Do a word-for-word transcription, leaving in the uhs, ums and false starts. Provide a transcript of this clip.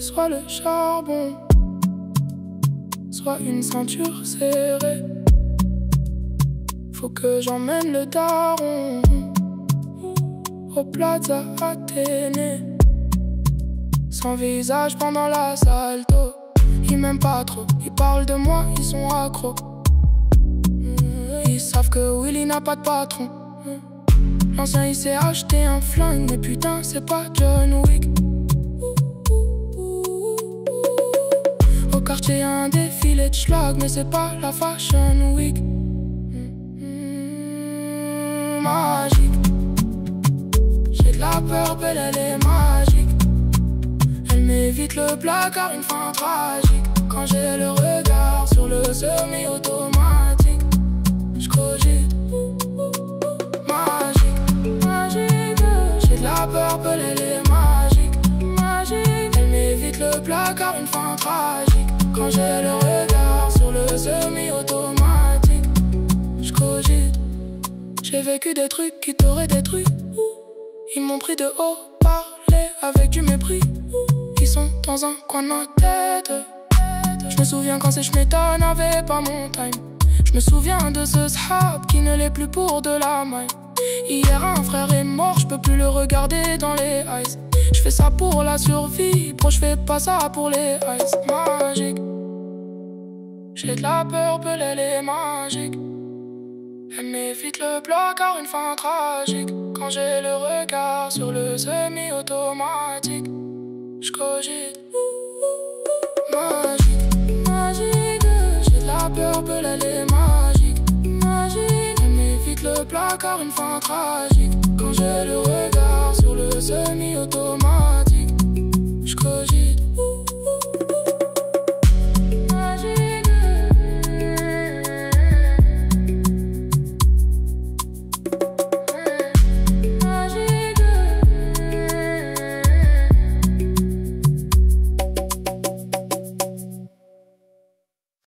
soit le charbon, soit une ceinture serrée. Faut que j'emmène le daron au Plaza Athénée. Sans visage pendant l'assalto, ils m'aiment pas trop, ils parlent de moi, ils sont accros. Ils savent que Willy n'a pas de patron. L'ancien il s'est acheté un flingue, mais putain c'est pas John Wick. Au quartier un défilé de schlag, mais c'est pas la Fashion Week. Magique, j'ai de la peur, belle elle est magique. Elle m'évite le placard, une fin tragique. Quand j'ai le regard sur le semi-automatique, j'cogite. Magique, magique, j'ai de la peur, belle elle est magique. Magique, elle m'évite le placard, une fin tragique. Quand j'ai le regard sur le semi-automatique, j'cogite. J'ai vécu des trucs qui t'auraient détruit. Ils m'ont pris de haut, parlé avec du mépris. Ils sont dans un coin de ma tête. Je me souviens quand ces schmettas n'avaient pas mon time. Je me souviens de ce sahab qui ne l'est plus pour de la maille. Hier un frère est mort, je peux plus le regarder dans les eyes. Je fais ça pour la survie, bro, je fais pas ça pour les eyes. Magique, j'ai de la peur, belle elle est magique. Elle m'évite le placard, une fin tragique. Quand j'ai le regard sur le semi-automatique, j'cogite. Magique, magique, j'ai de la peur, belle elle est magique. Magique, elle m'évite le placard, une fin tragique. Quand j'ai le regard sur le semi-automatique.